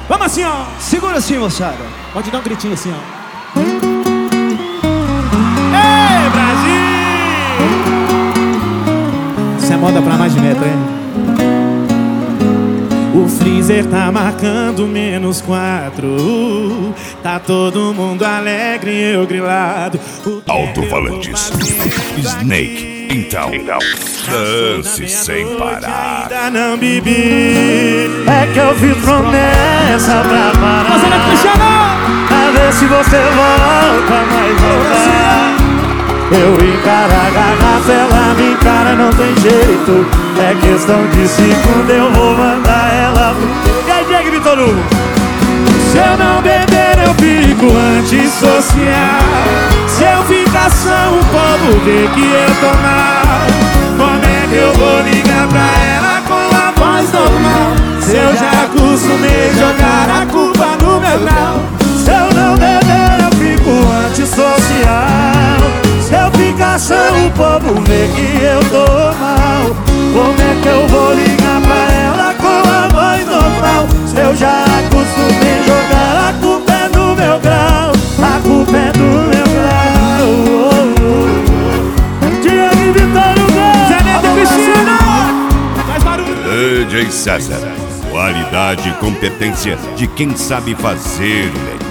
Vamos assim, ó. Segura assim, moçada. Pode dar um gritinho assim, ó. Ei, Brasil! Isso é moda pra mais de metro, hein? O freezer tá marcando -4. Tá todo mundo alegre e eu grilado. Alto-falantes. Snake, então dance sem parar. Ainda não bebi. É que eu fiz promessa pra parar. Fazendo Cristiano! Pra ver se você volta, mas não dá. Eu encaro a garrafa, ela me encara, não tem jeito. É questão de segundo, eu vou mandar ela pro... E aí, Diego Vitor Hugo? Se eu não beber eu fico antissocial. Se eu ficar sã o povo vê que eu tô mal. Como é que eu vou ligar pra ela com a voz normal? Se eu já acostumei jogar a culpa no meu grau. Se eu não beber eu fico antissocial. Se eu ficar sã o povo vê que eu tô mal. Como é que eu vou ligar pra ela com a voz normal? Se eu já acostumei jogar, a culpa é do meu grau. A culpa é do meu grau. Diego Vitor Hugo, Zé Neto e Cristiano! Faz barulho! DJ César, qualidade e competência de quem sabe fazer melhor.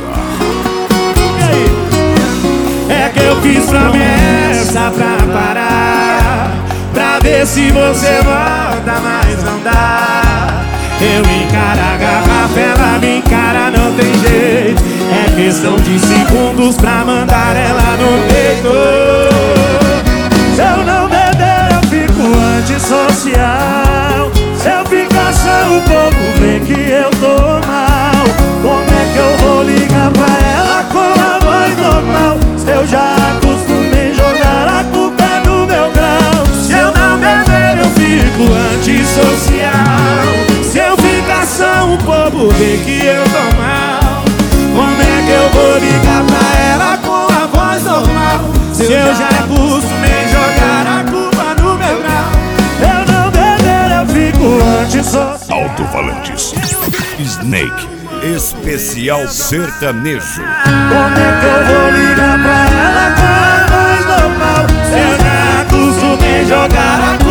É que eu fiz promessa pra parar, pra ver se você volta, mas não dá. Eu encaro a garrafa, ela me encara, não tem jeito. É questão de segundos pra mandar ela no peito. se eu não beber eu fico antissocial. Se eu ficar sã o povo vê que eu tô mal. Como é que eu vou ligar pra ela com a voz normal? Se eu já acostumei jogar, a culpa é do meu grau. Se eu não beber eu fico antissocial. Se eu ficar sã o povo vê que eu tô mal. Como é que eu vou ligar pra ela com a voz normal? Se eu já acostumei jogar a culpa no meu grau. Eu não beber eu fico antissocial. Alto-falantes. Snake, especial sertanejo. Como é que eu vou ligar pra ela com a voz normal? Se eu já acostumei jogar a culpa